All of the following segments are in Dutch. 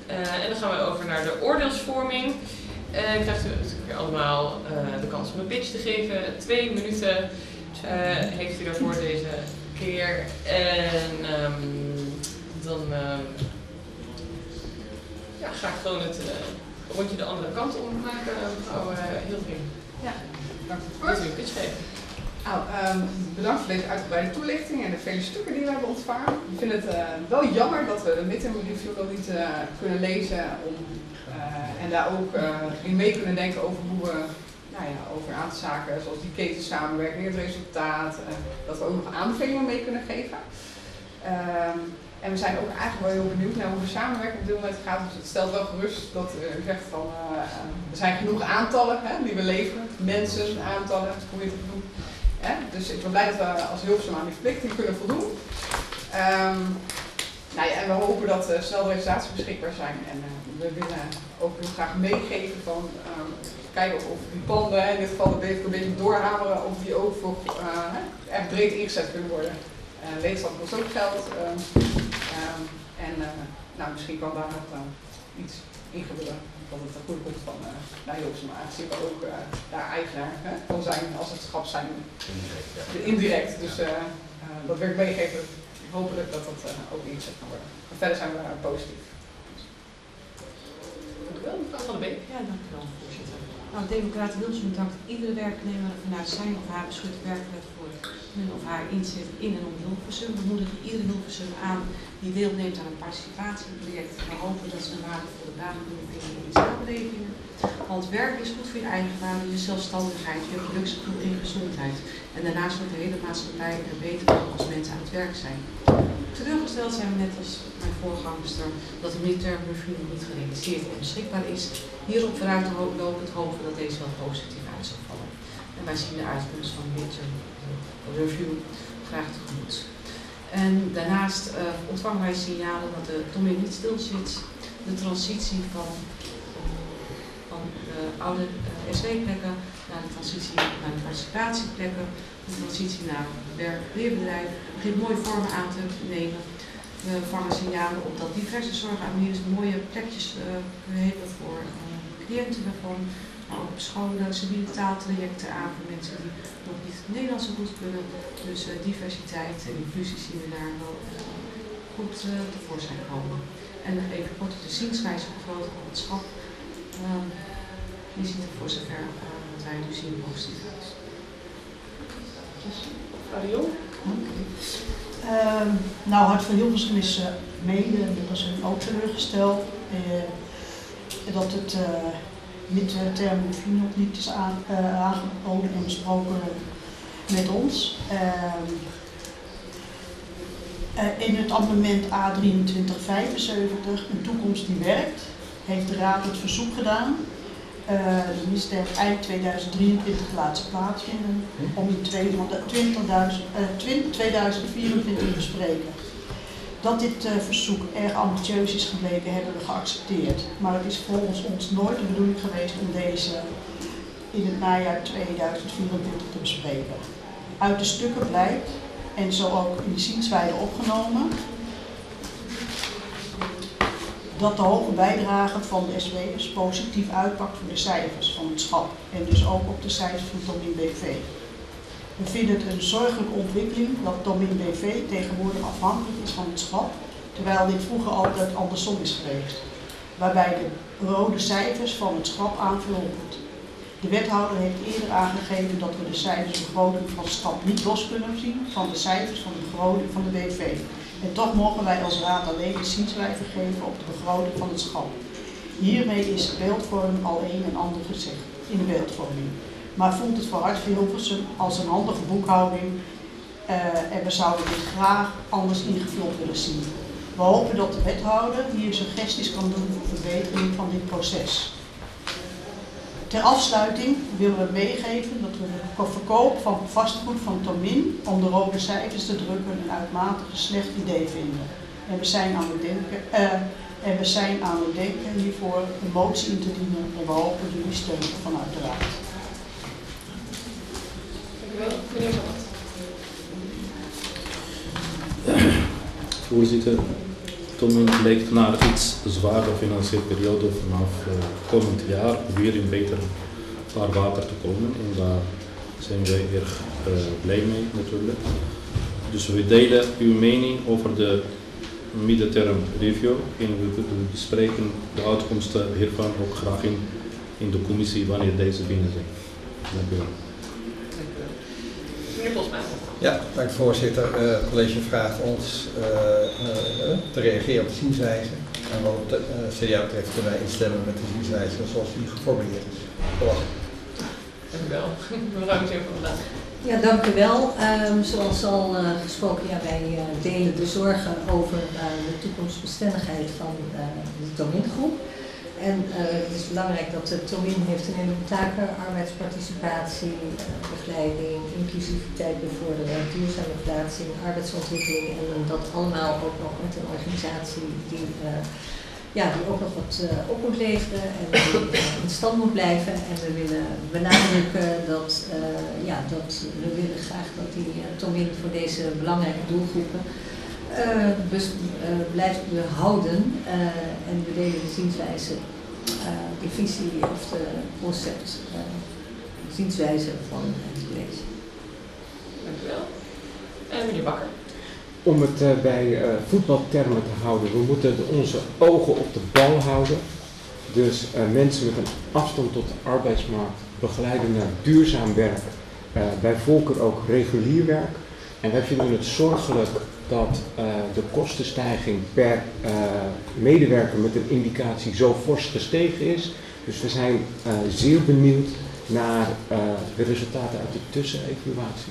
En dan gaan we over naar de oordeelsvorming. Krijgt u natuurlijk allemaal de kans om een pitch te geven. 2 minuten heeft u daarvoor deze keer. En dan ga ik gewoon het rondje de andere kant ommaken, mevrouw Hildering. Ja, dank u. Wilt u een pitch geven? Nou, bedankt voor deze uitgebreide toelichting en de vele stukken die we hebben ontvangen. Ik vind het wel jammer dat we de midterm review nog niet kunnen lezen en daar ook in mee kunnen denken over hoe we over een aantal zaken zoals die ketensamenwerking, het resultaat, dat we ook nog aanbevelingen mee kunnen geven. En we zijn ook eigenlijk wel heel benieuwd naar hoe de samenwerking op dit moment gaat. Dus het stelt wel gerust dat u zegt van er zijn genoeg aantallen die we leveren, mensen, aantallen, hoe je het ook doet. Dus ik ben blij dat we als Hilversum aan die verplichting kunnen voldoen. En we hopen dat snel de resultaten beschikbaar zijn. En we willen ook heel graag meegeven van kijken of die panden, in dit geval de BVK een beetje doorhameren, of die ook voor echt breed ingezet kunnen worden. Leegstand kost ook geld. Misschien kan daar nog iets in gebeuren. Dat het een goede komt van Hilversum. Aangezien we ook daar eigenaar kan zijn als het schap zijn. Indirect. Dus dat wil ik meegeven. Hopelijk dat dat ook ingezet kan worden. Maar verder zijn we positief. Dank u wel, mevrouw Van der Beek. Ja, dank u wel, voorzitter. Nou, Democraten Hilversum bedankt iedere werknemer vanuit zijn of haar beschutte werkplek voor hun of haar inzet in en om Hilversum. We moedigen iedere Hilversum aan die deelneemt aan een participatieproject. We hopen dat ze een waardevolle baan kunnen vinden in de samenleving. Want werk is goed voor je eigen waarde, je zelfstandigheid, je geluksgevoel en je gezondheid. En daarnaast wordt de hele maatschappij er beter van als mensen aan het werk zijn. Teleurgesteld zijn we net als mijn voorgangster dat de midterm review nog niet gerealiseerd en beschikbaar is. Hierop vooruit lopend hopen we dat deze wel positief uit zal vallen. En wij zien de uitkomst van de midterm review graag tegemoet. En daarnaast ontvangen wij signalen dat de TOMIN niet stil zit. De transitie van de oude SW-plekken naar de transitie naar de participatieplekken, de transitie naar werk-leerbedrijf begint mooie vormen aan te nemen. We vangen signalen op dat diverse zorgaanbieders mooie plekjes hebben voor cliënten daarvan, maar ook op scholen civiele taaltrajecten aan voor mensen die nog niet het Nederlands zo goed kunnen. Dus diversiteit en inclusie zien we daar wel goed tevoorschijn komen. En even kort de zienswijze vergroten van het schap. Die ziet er voor zover wat wij nu zien positief uit. Mevrouw de Jong. Hart voor Hilversum is mede, dat is ook teleurgesteld, dat het midterm review nog niet is aangeboden en besproken met ons. In het amendement A2375, een toekomst die werkt, heeft de Raad het verzoek gedaan de misstep eind 2023 laten plaatsvinden om in 2024 te bespreken. Dat dit verzoek erg ambitieus is gebleken, hebben we geaccepteerd. Maar het is volgens ons nooit de bedoeling geweest om deze in het najaar 2024 te bespreken. Uit de stukken blijkt, en zo ook in de zienswijze opgenomen, dat de hoge bijdrage van de SW'ers positief uitpakt voor de cijfers van het schap en dus ook op de cijfers van TOMIN BV. We vinden het een zorgelijke ontwikkeling dat TOMIN BV tegenwoordig afhankelijk is van het schap, terwijl dit vroeger altijd andersom is geweest, waarbij de rode cijfers van het schap aanvullen wordt. De wethouder heeft eerder aangegeven dat we de cijfers begroting van het schap niet los kunnen zien van de cijfers van de begroting van de BV. En toch mogen wij als raad alleen de zienswijze geven op de begroting van het schap. Hiermee is de beeldvorming al een en ander gezegd in de beeldvorming. Maar voelt het voor Hart voor Hilversum als een handige boekhouding en we zouden dit graag anders ingevuld willen zien. We hopen dat de wethouder hier suggesties kan doen voor verbetering van dit proces. Ter afsluiting willen we meegeven dat we de verkoop van vastgoed van TOMIN om de rode cijfers te drukken een uitermate slecht idee vinden. En we zijn aan het denken hiervoor een motie in te dienen en we hopen jullie steun vanuit de raad. Dank u wel. Meneer Van At. Voorzitter, Tomin lijkt naar iets zwaarder financiële periode vanaf komend jaar weer in beter vaarwater te komen. En daar zijn wij erg blij mee natuurlijk. Dus we delen uw mening over de midterm review en we bespreken de uitkomsten hiervan ook graag in de commissie wanneer deze binnen zijn. Dank u wel. Meneer Bosma. Ja, dank voorzitter. Het college vraagt ons te reageren op de zienswijze. En wat het CDA betreft kunnen wij instemmen met de zienswijze zoals die geformuleerd is. Dank u wel. Mevrouw Museum van vandaag. Ja, dank u wel. Zoals al gesproken, ja, wij delen de zorgen over de toekomstbestendigheid van de Tomin-groep. En het is belangrijk dat de Tomin heeft een heleboel taken, arbeidsparticipatie, begeleiding, inclusiviteit bevorderen, duurzame plaatsing, arbeidsontwikkeling en dat allemaal ook nog met een organisatie die ook nog wat op moet leveren en die in stand moet blijven. En we willen benadrukken dat we willen graag dat die Tomin voor deze belangrijke doelgroepen blijft behouden. En we delen de zienswijze, de visie of de concept, zienswijze van het college. Dank u wel. En meneer Bakker. Om het bij voetbaltermen te houden, we moeten onze ogen op de bal houden. Dus mensen met een afstand tot de arbeidsmarkt begeleiden naar duurzaam werk, bij voorkeur ook regulier werk. En wij vinden het zorgelijk dat de kostenstijging per medewerker met een indicatie zo fors gestegen is. Dus we zijn zeer benieuwd naar de resultaten uit de tussenevaluatie.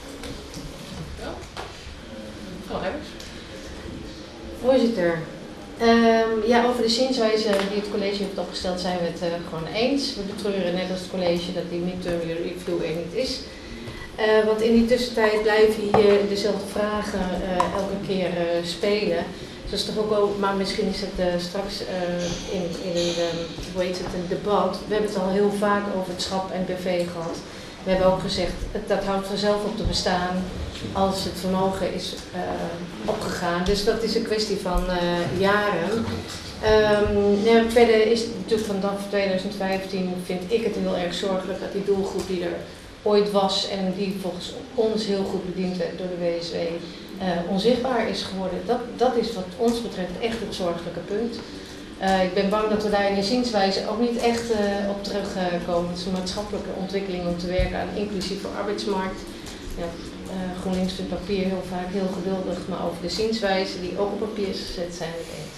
Mevrouw Hebbers. Voorzitter, over de zienswijze die het college heeft opgesteld zijn we het gewoon eens. We betreuren net als het college dat die midterm review er niet is. Want in die tussentijd blijven hier dezelfde vragen elke keer spelen. Dus toch ook, maar misschien is het straks in een debat. We hebben het al heel vaak over het schap en BV gehad. We hebben ook gezegd, dat houdt vanzelf op te bestaan als het vermogen is opgegaan. Dus dat is een kwestie van jaren. Verder is het natuurlijk vanaf 2015 vind ik het heel erg zorgelijk dat die doelgroep die er ooit was en die volgens ons heel goed bediend werd door de WSW onzichtbaar is geworden. Dat is wat ons betreft echt het zorgelijke punt. Ik ben bang dat we daar in de zienswijze ook niet echt op terugkomen. Het is een maatschappelijke ontwikkeling om te werken aan inclusieve arbeidsmarkt. Ja, GroenLinks vindt papier heel vaak heel geduldig, maar over de zienswijze die ook op papier is gezet zijn we het eens.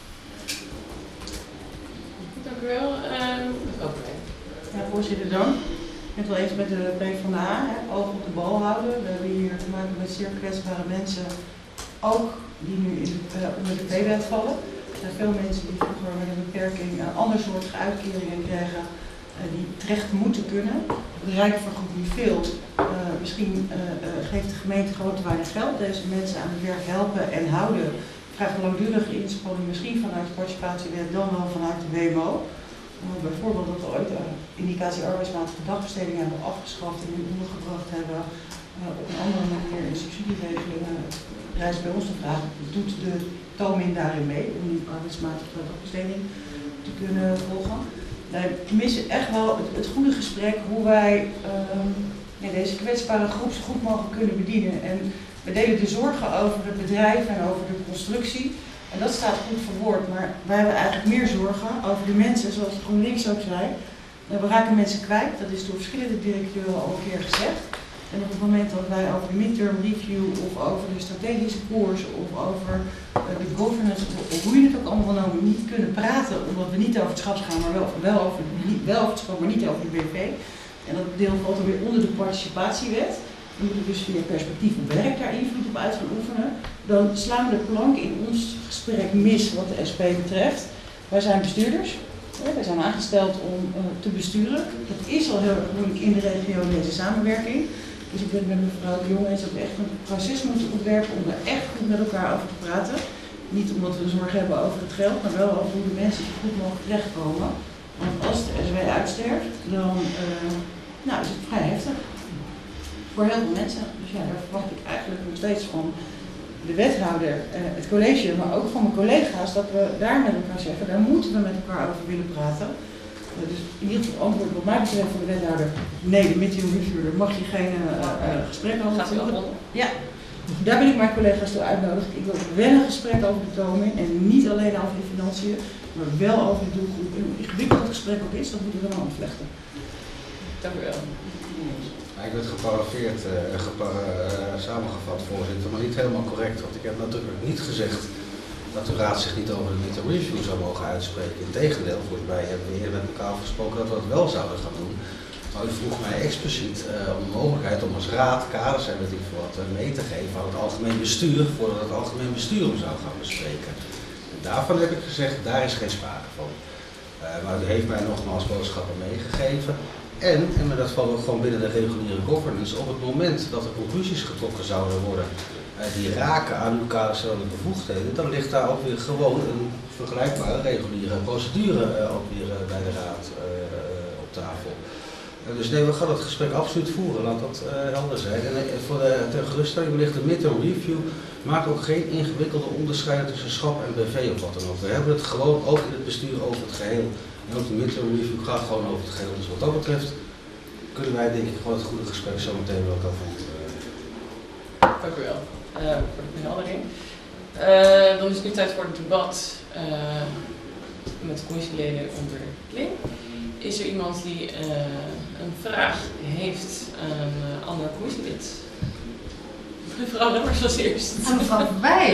Dank u wel. Ja, voorzitter, dank. Ik ben het wel eens met de PvdA, oog op de bal houden. We hebben hier te maken met zeer kwetsbare mensen, ook die nu onder de P-wet vallen. Er zijn veel mensen die vroeger met een beperking andersoortige uitkeringen krijgen die terecht moeten kunnen. De Rijksvergoed niet veel. Misschien geeft de gemeente gewoon te weinig geld. Deze mensen aan het werk helpen en houden vraagt langdurige inspanning, misschien vanuit de participatiewet, dan wel vanuit de WMO. Bijvoorbeeld dat we ooit indicatie arbeidsmatige dagbesteding hebben afgeschaft en nu ondergebracht hebben op een andere manier in subsidieregelingen. Rijst bij ons de vraag, doet de Tomin daarin mee om die arbeidsmatige dagbesteding te kunnen volgen? We missen echt wel het goede gesprek hoe wij deze kwetsbare groep zo goed mogelijk kunnen bedienen. En we delen de zorgen over het bedrijf en over de constructie. En dat staat goed verwoord, maar wij hebben eigenlijk meer zorgen over de mensen, zoals GroenLinks ook zei. We raken mensen kwijt, dat is door verschillende directeuren al een keer gezegd. En op het moment dat wij over de midterm review of over de strategische koers of over de governance, of hoe je het ook allemaal noemt, niet kunnen praten, omdat we niet over het schap gaan, maar wel over het schap, maar niet over de BV. En dat deel valt dan weer onder de participatiewet. We moeten dus via perspectief op werk daar invloed op uit gaan oefenen. Dan slaan we de plank in ons gesprek mis wat de SP betreft. Wij zijn bestuurders. Wij zijn aangesteld om te besturen. Dat is al heel erg moeilijk in de regio deze samenwerking. Dus ik ben met mevrouw de Jong eens dat we echt een proces moeten ontwerpen om er echt goed met elkaar over te praten. Niet omdat we zorg hebben over het geld, maar wel over hoe de mensen zo goed mogelijk terechtkomen. Want als de SW uitsterft, dan is het vrij heftig. Voor heel veel mensen. Dus ja, daar verwacht ik eigenlijk nog steeds van de wethouder, het college, maar ook van mijn collega's, dat we daar met elkaar zeggen, daar moeten we met elkaar over willen praten. Dus in ieder geval antwoord wat mij betreft van de wethouder, nee, de midterm review, daar mag je geen gesprek over voeren. Ja, daar wil ik mijn collega's toe uitnodigen. Ik wil wel een gesprek over de toning en niet alleen over de financiën, maar wel over de doelgroep. En hoe ingewikkeld het gesprek ook is, dat moeten we dan afvlechten. Dank u wel. Ik werd geparafeerd, samengevat, voorzitter, maar niet helemaal correct. Want ik heb natuurlijk niet gezegd dat de raad zich niet over de midterm review zou mogen uitspreken. Integendeel, volgens mij hebben we hier met elkaar afgesproken dat we dat wel zouden gaan doen. Maar u vroeg mij expliciet om de mogelijkheid om als raad kaders en weet ik veel wat mee te geven aan het algemeen bestuur, voordat het algemeen bestuur hem zou gaan bespreken. En daarvan heb ik gezegd, daar is geen sprake van. Maar u heeft mij nogmaals boodschappen meegegeven. En dat valt ook gewoon binnen de reguliere governance, op het moment dat er conclusies getrokken zouden worden die raken aan uw kaderstellende bevoegdheden, dan ligt daar ook weer gewoon een vergelijkbare reguliere procedure ook weer bij de raad op tafel. Dus nee, we gaan het gesprek absoluut voeren, laat dat helder zijn. En ter geruststelling, wellicht de midterm review maakt ook geen ingewikkelde onderscheiden tussen schap en BV of wat dan ook. We hebben het gewoon ook in het bestuur over het geheel. En ook de midterm review gaat gewoon over het geheel. Dus wat dat betreft kunnen wij denk ik gewoon het goede gesprek zo meteen wel elkaar voeren. Dank u wel voor de benadering. Dan is het nu tijd voor het debat met de commissieleden onderling. Is er iemand die een vraag heeft aan een ander commissielid? Mevrouw Lemmers als eerst. Mevrouw Verwij.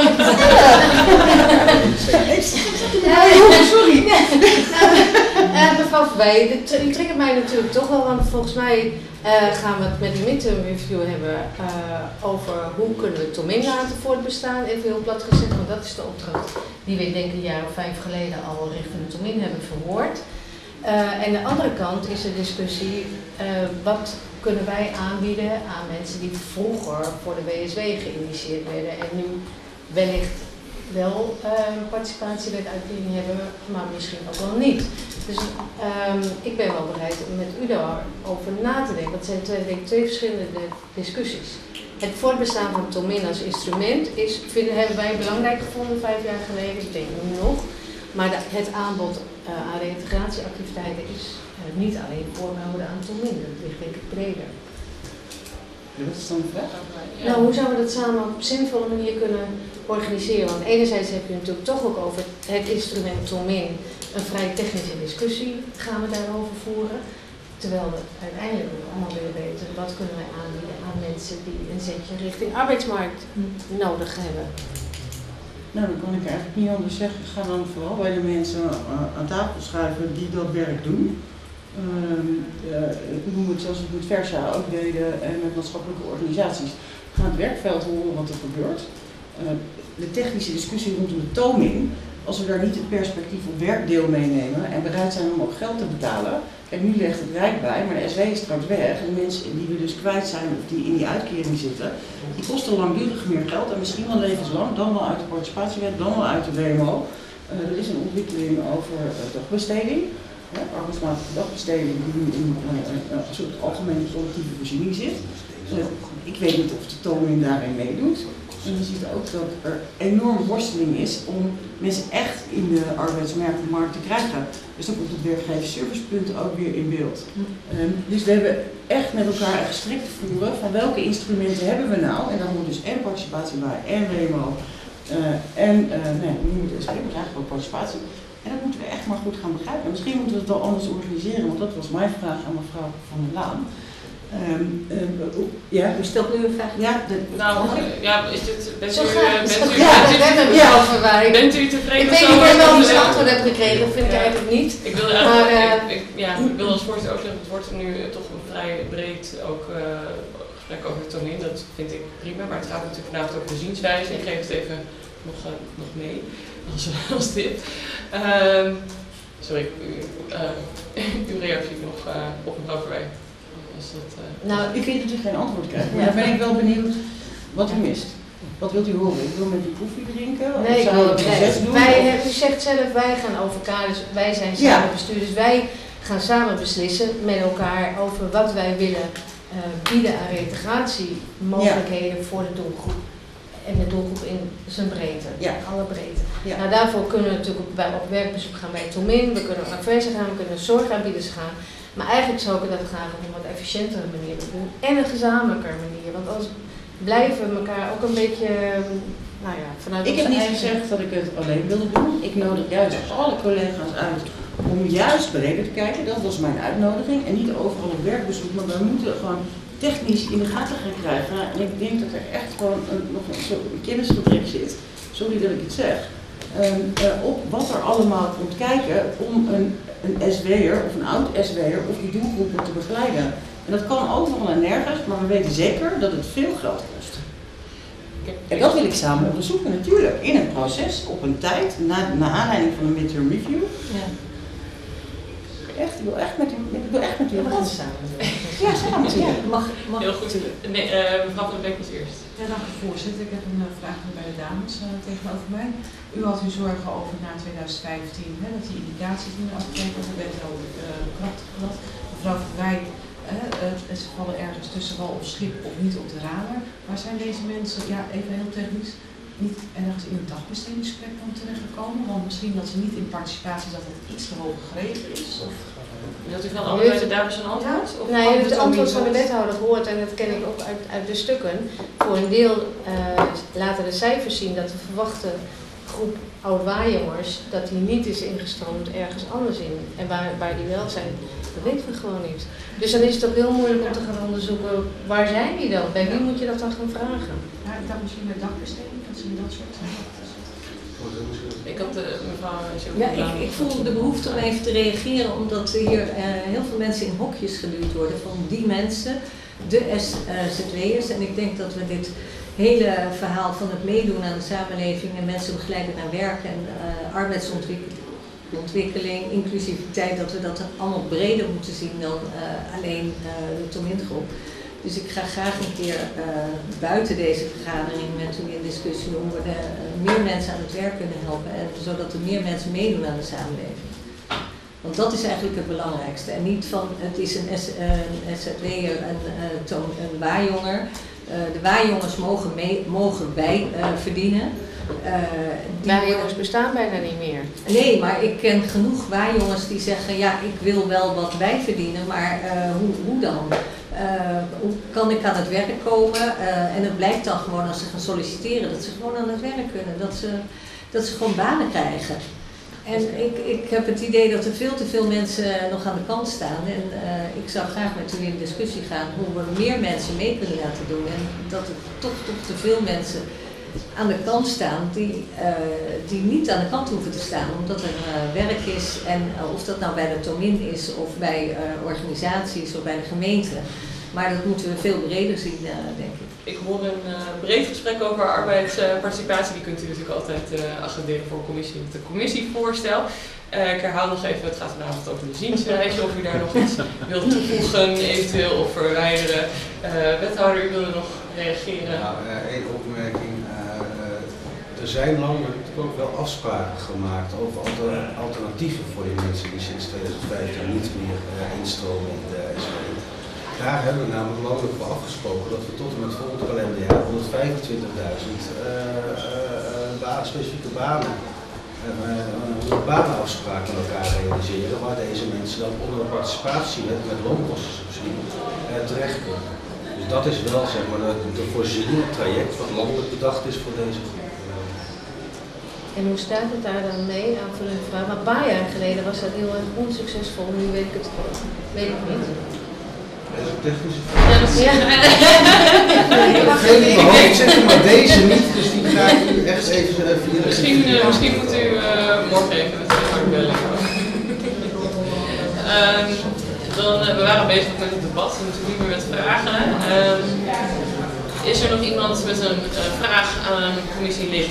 Sorry. Mevrouw Verwij, u triggert mij natuurlijk toch wel, want volgens mij gaan we het met de midterm review hebben over hoe kunnen we Tomin laten voortbestaan, even heel plat gezegd, want dat is de opdracht die we denk ik een jaar of 5 geleden al richting Tomin hebben verwoord. En de andere kant is de discussie, wat kunnen wij aanbieden aan mensen die vroeger voor de WSW geïnitieerd werden en nu wellicht wel participatiewet-uitbreiding hebben, maar misschien ook wel niet. Dus ik ben wel bereid om met u daarover na te denken. Dat zijn twee verschillende discussies. Het voortbestaan van Tomin als instrument hebben wij belangrijk gevonden 5 jaar geleden, ik denk nu nog. Maar het aanbod aan reintegratieactiviteiten is niet alleen voorbehouden aan Tomin, dat ligt denk ik breder. Wat is dan de vraag? Nou, hoe zouden we dat samen op een zinvolle manier kunnen organiseren? Want enerzijds heb je natuurlijk toch ook over het instrument Tomin een vrij technische discussie gaan we daarover voeren. Terwijl we uiteindelijk ook allemaal willen weten wat kunnen wij aanbieden aan mensen die een zetje richting arbeidsmarkt nodig hebben. Nou, dan kan ik eigenlijk niet anders zeggen. Ga dan vooral bij de mensen aan tafel schuiven die dat werk doen. Ik noem het zoals we het met Versa ook deden en met maatschappelijke organisaties. Ga het werkveld horen wat er gebeurt. De technische discussie rondom de toning, als we daar niet het perspectief op werkdeel meenemen en bereid zijn om ook geld te betalen. Kijk, nu legt het Rijk bij, maar de SW is straks weg. En de mensen die we dus kwijt zijn of die in die uitkering zitten, die kosten langdurig meer geld en misschien wel levenslang, dan wel uit de participatiewet, dan wel uit de WMO. Er is een ontwikkeling over dagbesteding. Arbeidsmatige dagbesteding die nu in een soort algemene collectieve voorziening zit. Ik weet niet of de toning daarin meedoet. En je ziet ook dat er enorm worsteling is om mensen echt in de arbeidsmarkt te krijgen. Dus dan komt het werkgeversservicepunt ook weer in beeld. Dus we hebben echt met elkaar een gesprek te voeren van welke instrumenten hebben we nou. En dan moet dus en participatie bij en WMO nu moet het SW, maar eigenlijk ook participatie. En dat moeten we echt maar goed gaan begrijpen. Misschien moeten we het wel anders organiseren, want dat was mijn vraag aan mevrouw Van der Laan. U stelt nu een vraag? Bent u tevreden? Ik weet niet of ik wel eens antwoord heb gekregen, dat vind ik eigenlijk niet. Ik wil als voorzitter ook zeggen, het wordt nu toch een vrij breed ook gesprek over de Tomin. Dat vind ik prima, maar het gaat natuurlijk vanavond over de zienswijze. Ik geef het even nog mee als dit. Sorry, uw reactie nog op mevrouw Verwij. Nou, ik weet dat u geen antwoord krijgt, maar dan ben ik wel benieuwd wat u mist. Wat wilt u horen? Ik wil met u koffie drinken? Nee, ik wil het doen. U zegt zelf, wij gaan over kaders, wij zijn samen bestuurders, wij gaan samen beslissen met elkaar over wat wij willen bieden aan reintegratiemogelijkheden voor de doelgroep. En de doelgroep in zijn breedte, alle breedte. Ja. Nou, daarvoor kunnen we natuurlijk op werkbezoek gaan bij Tomin, we kunnen naar Versa gaan, we kunnen naar zorgaanbieders gaan. Maar eigenlijk zou ik dat graag op een wat efficiëntere manier doen en een gezamenlijke manier. Want als blijven we elkaar ook een beetje, nou ja, vanuit Ik heb niet eigen... gezegd dat ik het alleen wilde doen. Ik nodig juist alle collega's uit om juist breder te kijken. Dat was mijn uitnodiging. En niet overal op werkbezoek, maar we moeten gewoon technisch in de gaten gaan krijgen. En ik denk dat er echt gewoon nog een kennisgebrek zit. Sorry dat ik het zeg. Op wat er allemaal komt kijken om een SW'er of een oud SW'er of die doelgroepen te begeleiden. En dat kan overal en nergens, maar we weten zeker dat het veel geld kost. En dat wil ik samen onderzoeken natuurlijk, in een proces, op een tijd, na aanleiding van een midterm review. Ja. Ik wil echt met u gaan samen. Ja, samen natuurlijk. Mag heel goed. Nee, mevrouw van der Beek was eerst. Ja, dank u voorzitter. Ik heb een vraag bij de dames tegenover mij. U had uw zorgen over na 2015, dat die indicaties niet meer afgekeken worden. Er werd al krachtig gehad. Mevrouw Van Rij, ze vallen ergens tussen wal of schip of niet op de radar. Waar zijn deze mensen, ja even heel technisch, niet ergens in een dagbestedingsgesprek dan terechtgekomen? Want misschien dat ze niet in participatie, dat het iets te hoog gegeven is? Of... Wilt u van allebei de dames een antwoord? Ja. Nee, het antwoord van de wethouder gehoord en dat ken ik ook uit de stukken. Voor een deel laten de cijfers zien dat de verwachte groep oud-waarjongers, dat die niet is ingestroomd ergens anders in. En waar die wel zijn, dat weten we gewoon niet. Dus dan is het ook heel moeilijk om te gaan onderzoeken, waar zijn die dan? Bij wie moet je dat dan gaan vragen? Ja, ik dacht misschien met dagbesteding, dat ze dat soort Ik had mevrouw... Ja, ik voel de behoefte om even te reageren, omdat hier heel veel mensen in hokjes geduwd worden van die mensen, de ZW'ers. En ik denk dat we dit hele verhaal van het meedoen aan de samenleving en mensen begeleiden naar werk en arbeidsontwikkeling, inclusiviteit, dat we dat allemaal breder moeten zien dan alleen de Tomin-groep. Dus ik ga graag een keer buiten deze vergadering met u in discussie hoe we meer mensen aan het werk kunnen helpen, en zodat er meer mensen meedoen aan de samenleving. Want dat is eigenlijk het belangrijkste. En niet van het is een SZW'er, een waarjonger. De waarjongers mogen wij verdienen. Waarjongers bestaan bijna niet meer. Nee, maar ik ken genoeg waarjongers die zeggen, ja, ik wil wel wat wij verdienen, maar hoe dan? Hoe kan ik aan het werk komen? En het blijkt dan gewoon als ze gaan solliciteren dat ze gewoon aan het werk kunnen, dat ze gewoon banen krijgen. En ik heb het idee dat er veel te veel mensen nog aan de kant staan. En ik zou graag met u in discussie gaan hoe we meer mensen mee kunnen laten doen. En dat er toch te veel mensen aan de kant staan die niet aan de kant hoeven te staan. Omdat er werk is, en of dat nou bij de Tomin is of bij organisaties of bij de gemeente. Maar dat moeten we veel breder zien, denk ik. Ik hoor een breed gesprek over arbeidsparticipatie. Die kunt u natuurlijk altijd agenderen voor het commissievoorstel. Ik herhaal nog even, het gaat vanavond over de zienswijze. Of u daar nog iets wilt toevoegen, eventueel of verwijderen. Wethouder, u wilde nog reageren? Nou, één opmerking. Er zijn landelijk natuurlijk ook wel afspraken gemaakt over alternatieven voor die mensen die sinds 2015 niet meer instromen in de SW. Daar hebben we namelijk landelijk voor afgesproken dat we tot en met volgend kalenderjaar 125.000 specifieke banenafspraken met elkaar realiseren, waar deze mensen dan onder een participatiewet met loonkosten terecht kunnen. Dus dat is wel, zeg maar, de voorzienende traject wat landelijk bedacht is voor deze groep. En hoe staat het daar dan mee? Aanvullende vraag. Maar een paar jaar geleden was dat heel erg onsuccesvol. Nu weet ik het gewoon. Weet ik niet. Dat is een technische vraag. Ja, dat is maar deze niet, dus die ga ik nu echt even via de Misschien moet u morgen even met de hart bellen. We waren bezig met het debat, natuurlijk niet meer met vragen. Is er nog iemand met een vraag aan een commissielid?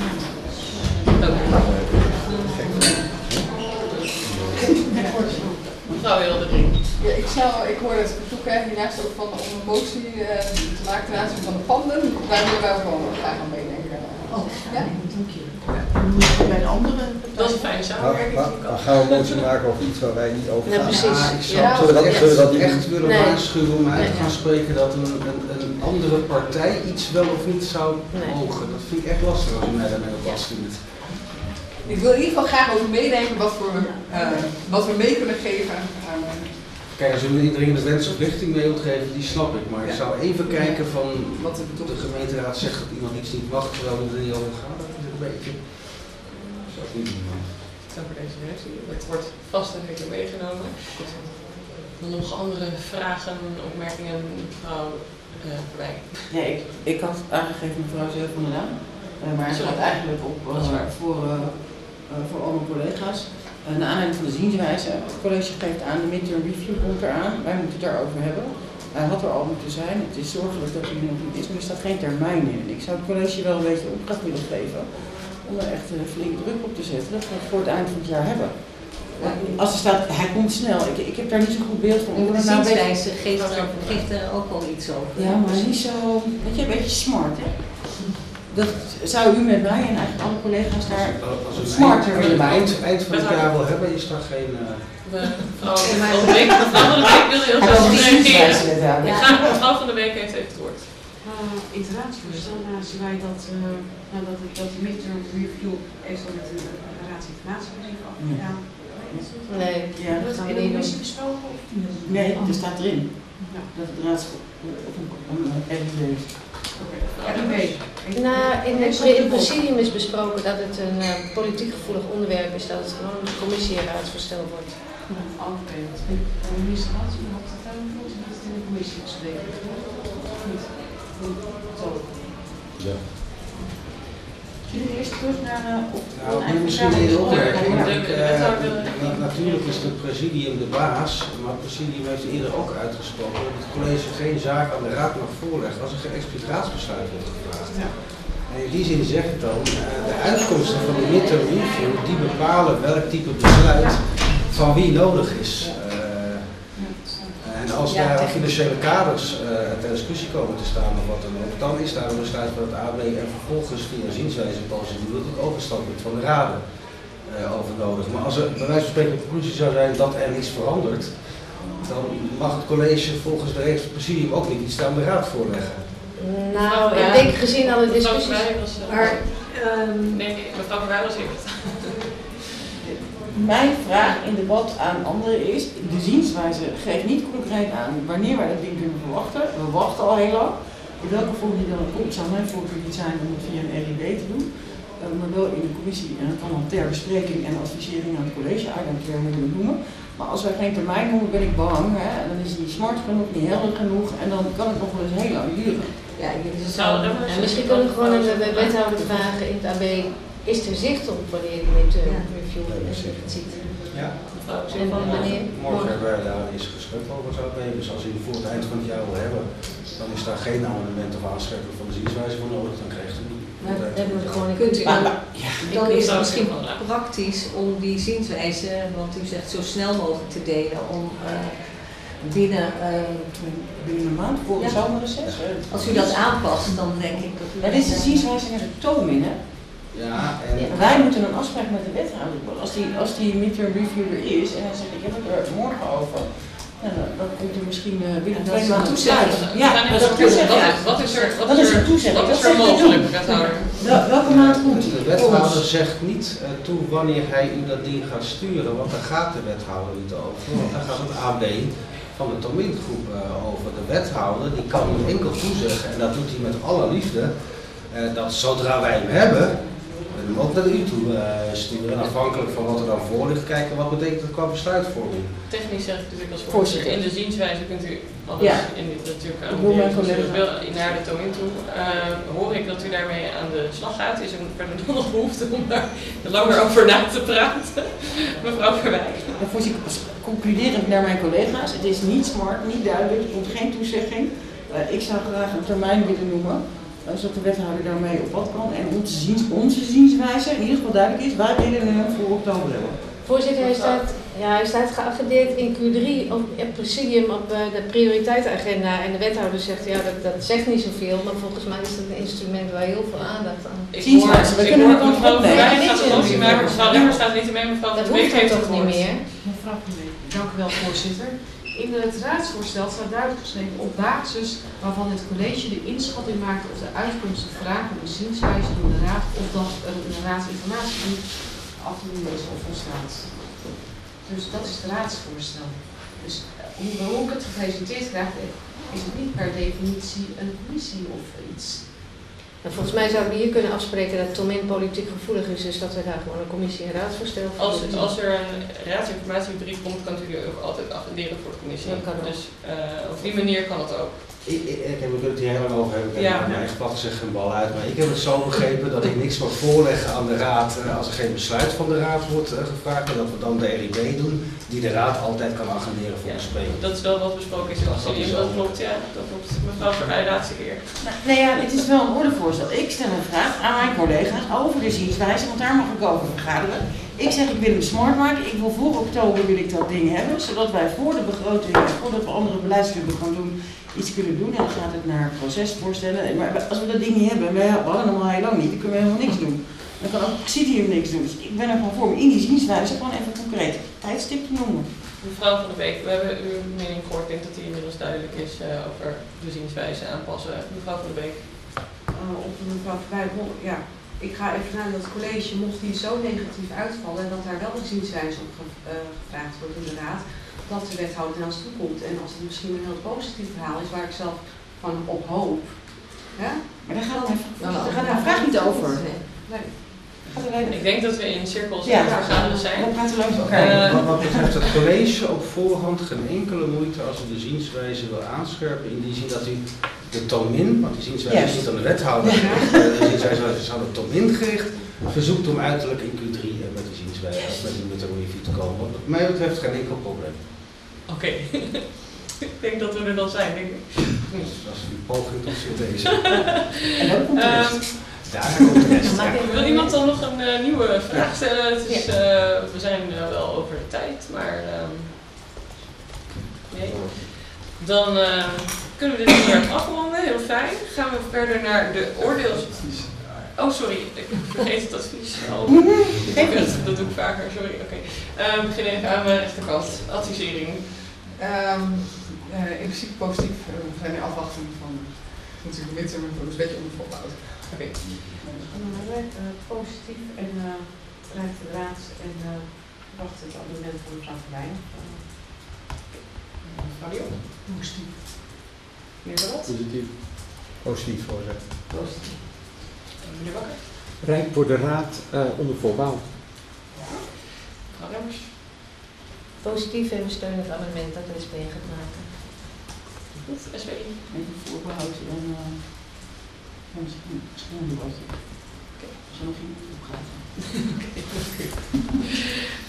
Mevrouw Hildering. Ja, ik hoorde het verzoek hiernaast ook van om een motie te maken ten aanzien van de panden. Daar willen wij ook wel graag aan meedenken. Oh, ja, dank je. Bij de andere Dat is een fijne samenwerking. Maar gaan we een motie maken over iets waar wij niet over gaan? Ja, precies. Ja, ik zou Ja. zullen we dat niet echt willen Nee. waarschuwen om uit te Nee. gaan spreken dat een andere partij iets wel of niet zou Nee. mogen. Dat vind ik echt lastig als u mij daarmee op afstuurt. Ik wil in ieder geval graag over meedenken wat we mee kunnen geven. Kijk, als u een indringende wens of richting mee wilt geven, die snap ik. Maar ik Ja. zou even kijken van Wat de gemeenteraad zegt dat iemand iets niet mag, terwijl we er niet over gaan. Dat is een beetje. Dat zou ik niet doen. man. Dank voor deze reactie. Het wordt vast en zeker meegenomen. Nog andere vragen, opmerkingen, mevrouw Verwij. Ja, ik had aangegeven mevrouw zelf van der Laan, maar het gaat eigenlijk op voor al mijn collega's. Naar aanleiding van de zienswijze, het college geeft aan, de midterm review komt eraan, wij moeten het daarover hebben. Hij had er al moeten zijn, het is zorgelijk dat hij er nog niet is, maar er staat geen termijn in. Ik zou het college wel een beetje opdracht willen geven om er echt flinke druk op te zetten, dat we het voor het eind van het jaar hebben. Als er staat, hij komt snel, ik heb daar niet zo'n goed beeld van. De zienswijze geeft er ook wel iets over. Ja, maar niet zo, weet je, een beetje smart, hè? Dat zou u met mij en eigenlijk alle collega's daar Als u smarter willen maken. eind van het jaar wil hebben, is daar geen. Mevrouw van de Beek wilde heel graag reageren. Mevrouw van de Beek heeft even het woord. In het raadsvoorstel zien wij dat de midterm review eventueel met een raadsinformatiebrief afgedaan. Nee, Ja, Dat dat gaan in we de niet commissie doen. besproken? Nee, er staat erin. Ja. Dat het raads op een RIB. in het presidium is besproken dat het een politiek gevoelig onderwerp is, dat het gewoon een commissie- en raadsvoorstel wordt. Oké, de administratie had het daarvoor dat het in de commissie was geregeld. Niet. Zo. Ja. Jullie eerst terug naar Nou, misschien een opmerking. Ja. Natuurlijk is het presidium de baas, maar het presidium heeft eerder ook uitgesproken dat het college geen zaak aan de raad mag voorleggen als er geen expliciet raadsbesluit wordt gevraagd. Ja. En in die zin zeg ik dan, de uitkomsten van de midterm review, die bepalen welk type besluit van wie nodig is. En als daar financiële kaders ter discussie komen te staan of wat dan ook, dan is daar een besluit van het AB en vervolgens via zienswijze procedure het overstappunt van de raden over nodig. Maar als er bij wijze van spreken een conclusie zou zijn dat er niets verandert, dan mag het college volgens de regels van het presidium ook niet iets aan de raad voorleggen. Nou, ik denk gezien alle discussies. Maar, Nee, mevrouw Verwij was eerst. Mijn vraag in debat aan anderen is, de zienswijze geeft niet concreet aan wanneer wij dat ding kunnen verwachten. We wachten al heel lang. In welke vorm die dan ook komt, zou mijn voorkeur niet zijn om het via een RIB te doen. Maar wel in de commissie en het kan dan ter bespreking en advisering aan het college, I don't care hoe we het noemen. Maar als wij geen termijn noemen, ben ik bang, hè, dan is het niet smart genoeg, niet helder genoeg en dan kan het nog wel eens heel lang duren. ja, Misschien kunnen we gewoon een wethouder vragen in het AB. Is er zicht op wanneer die midterm review het ziet? Ja. En wanneer? Morgen hebben wij daar eens gesprek over zouden nemen. Dus als u voor het eind van het jaar wil hebben, dan is daar geen amendement of aanscherping van de zienswijze voor nodig. Dan krijgt u die. Maar hebben we gewoon, kunt u dan is het misschien praktisch om die zienswijze, want u zegt zo snel mogelijk te delen, om binnen een maand voor het zomerreces. Als u dat aanpast, dan denk ik dat u... Maar dit is de zienswijze naar de toon, hè? Ja, en wij moeten een afspraak met de wethouder doen. Als die midterm review er is en hij zegt ik heb het er morgen over, dan komt er misschien binnen 2 maanden toezegging. Ja, dat is een toezegging. Wat is er toezegging? Wat is er mogelijk, wethouder? Welke maand komt de wethouder zegt niet toe wanneer hij u dat ding gaat sturen, want daar gaat de wethouder niet over. Want daar gaat het AB van de Tomintgroep over. De wethouder die kan u enkel toezeggen, en dat doet hij met alle liefde, dat zodra wij hem hebben, hem ook naar u toe sturen. En afhankelijk van wat er dan voor ligt, kijken wat betekent dat qua besluitvorming. Technisch zeg ik natuurlijk als voorzitter. In de zienswijze kunt u alles in dit natuurlijk aan naar de toon toe. Hoor ik dat u daarmee aan de slag gaat? Is er verder nog behoefte om daar langer over na te praten? Mevrouw Verwij. Voorzitter, concluderend naar mijn collega's, het is niet smart, niet duidelijk, er komt geen toezegging. Ik zou graag een termijn willen noemen, zodat de wethouder daarmee op pad kan en onze zienswijze in ieder geval duidelijk is, wij willen hem voor oktober hebben. Voorzitter, hij staat Ja, hij staat geagendeerd in Q3 op het presidium op de prioriteitenagenda. En de wethouder zegt, ja, dat zegt niet zoveel, maar volgens mij is dat een instrument waar heel veel aandacht aan. We kunnen het mevrouw ook Verwijn gaat een motie maken, mevrouw Limmer staat niet mee, mevrouw Dat Van Beek hoeft heeft toch het niet woord. meer? Mevrouw Van Beek, dank u wel, voorzitter. In het raadsvoorstel staat duidelijk geschreven op basis waarvan het college de inschatting maakt of de uitkomsten, vragen en zienswijze door de raad of dat er een raadsinformatie afdoende is of volstaat. Dus dat is het raadsvoorstel. Dus hoe ik het gepresenteerd krijg, is het niet per definitie een commissie of iets. Nou, volgens mij zouden we hier kunnen afspreken dat Tomin politiek gevoelig is, dus dat we daar gewoon een commissie en raadsvoorstel voor doen. Als er een raadsinformatiebrief komt, kan u ook altijd agenderen voor de commissie. Dat kan ook. Dus op die manier kan het ook. We kunnen het hier heel lang over hebben. Ik Ja. heb mijn eigen pad zeg geen bal uit. Maar ik heb het zo begrepen dat ik niks mag voorleggen aan de raad als er geen besluit van de raad wordt gevraagd. En dat we dan de RIB doen, die de raad altijd kan agenderen voor de speler. Dat is wel wat besproken is in het presidium. Dat klopt, ja. Dat klopt. Mevrouw Verwijn, laatste keer. Nee, ja, het is wel een ordevoorstel. Ik stel een vraag aan mijn collega's over de zienswijze, want daar mag ik over vergaderen. Ik zeg, ik wil hem smart maken. Ik wil voor oktober wil ik dat ding hebben, zodat wij voor de begroting, voordat we andere beleidsstukken gaan doen, iets kunnen doen. En dan gaat het naar procesvoorstellen. Maar als we dat ding niet hebben, we hadden hem al heel lang niet, dan kunnen we helemaal niks doen. Dan kan ook het presidium niks doen. Dus ik ben er gewoon voor om in die zienswijze gewoon even concreet tijdstip te noemen. Mevrouw Van der Beek, we hebben uw mening gehoord. Ik denk dat die inmiddels duidelijk is over de zienswijze aanpassen. Mevrouw Van der Beek. Op mevrouw Verwijn, ja, ik ga even naar dat college, mocht die zo negatief uitvallen en dat daar wel een zienswijze op gevraagd wordt in de raad, dat de wethouder naar ons toe komt. En als het misschien een heel positief verhaal is, waar ik zelf van op hoop. Ja? Maar daar gaat de vraag niet over. Nee. Ik denk dat we in cirkels Ja, vergaderen zijn. We praten langs elkaar. Wat betreft het college op voorhand geen enkele moeite als u de zienswijze wil aanscherpen. In die zin dat u de Tomin, want die zienswijze is niet aan de wethouder, de zienswijze is aan de Tomin gericht, verzoekt om uiterlijk in Q3 met de zienswijze, met de review te komen. Wat mij betreft geen enkel probleem. Oké. Ik denk dat we er dan zijn, denk ik. Dat is uw poging tot synthese. En dan komt de rest. Daar komt de rest. Ja. Wil iemand dan nog een nieuwe vraag stellen? Het is, we zijn wel over de tijd, maar nee. Dan kunnen we dit onderwerp afronden, heel fijn. Gaan we verder naar de oordeels... Oh, sorry, ik vergeet het advies. Dat doe ik vaker, sorry. Oké. We beginnen even aan mijn rechterkant. Advisering. In principe positief. We zijn in afwachting van natuurlijk de midterm, maar een beetje onder voorbouw. Oké. Positief en vanuit de raad en wacht het argument van mevrouw Verwijn. Fabio? Positief. Meneer Verlat? Positief. Positief, voorzitter. Positief. Meneer Bakker? Rijk voor de raad onder voorbouw. Mevrouw Remmers? Positief en we steunen het amendement dat de SP gaat maken. Goed, SWI? Even voorbehoud en misschien een debatje. Als er nog iemand op gaat.